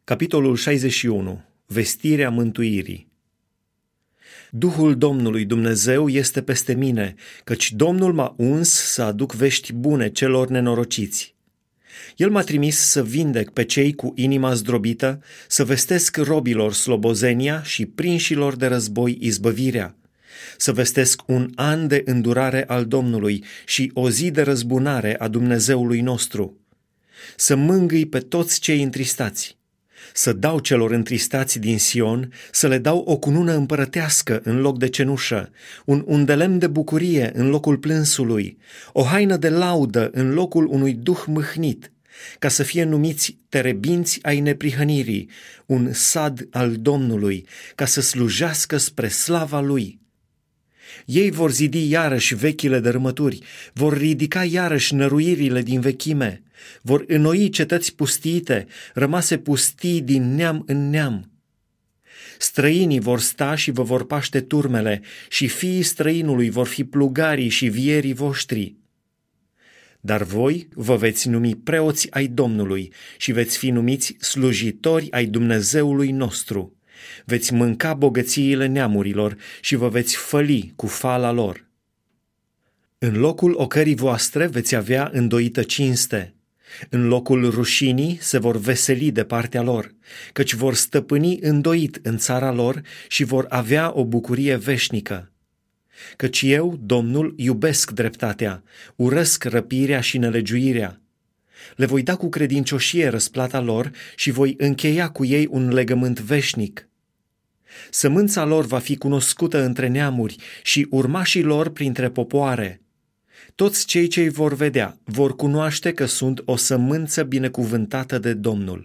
Capitolul 61. Vestirea mântuirii. Duhul Domnului Dumnezeu este peste mine, căci Domnul m-a uns să aduc vești bune celor nenorociți. El m-a trimis să vindec pe cei cu inima zdrobită, să vestesc robilor slobozenia și prinșilor de război izbăvirea, să vestesc un an de îndurare al Domnului și o zi de răzbunare a Dumnezeului nostru, să mângâi pe toți cei întristați, să dau celor întristați din Sion, să le dau o cunună împărătească în loc de cenușă, un undelemn de bucurie în locul plânsului, o haină de laudă în locul unui duh mâhnit, ca să fie numiți terebinți ai neprihănirii, un sad al Domnului, ca să slujească spre slava Lui. Ei vor zidi iarăși vechile dărâmături, vor ridica iarăși năruirile din vechime, vor înnoi cetăți pustiite, rămase pustii din neam în neam. Străinii vor sta și vă vor paște turmele, și fiii străinului vor fi plugarii și vierii voștri. Dar voi vă veți numi preoți ai Domnului și veți fi numiți slujitori ai Dumnezeului nostru. Veți mânca bogățiile neamurilor și vă veți făli cu fala lor. În locul ocării voastre veți avea îndoită cinste. În locul rușinii se vor veseli de partea lor, căci vor stăpâni îndoit în țara lor și vor avea o bucurie veșnică. Căci eu, Domnul, iubesc dreptatea, urăsc răpirea și nelegiuirea. Le voi da cu credincioșie răsplata lor și voi încheia cu ei un legământ veșnic. Sămânța lor va fi cunoscută între neamuri și urmașii lor printre popoare. Toți cei ce-i vor vedea vor cunoaște că sunt o sămânță binecuvântată de Domnul.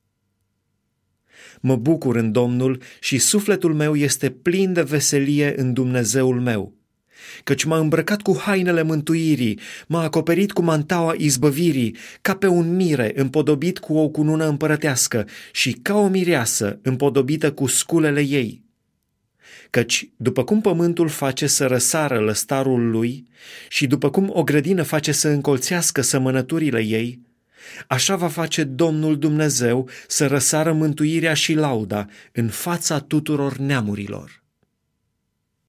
Mă bucur în Domnul și sufletul meu este plin de veselie în Dumnezeul meu, căci m-a îmbrăcat cu hainele mântuirii, m-a acoperit cu mantaua izbăvirii, ca pe un mire împodobit cu o cunună împărătească și ca o mireasă împodobită cu sculele ei. Căci după cum pământul face să răsară lăstarul lui și după cum o grădină face să încolțească sămănăturile ei, așa va face Domnul Dumnezeu să răsară mântuirea și lauda în fața tuturor neamurilor.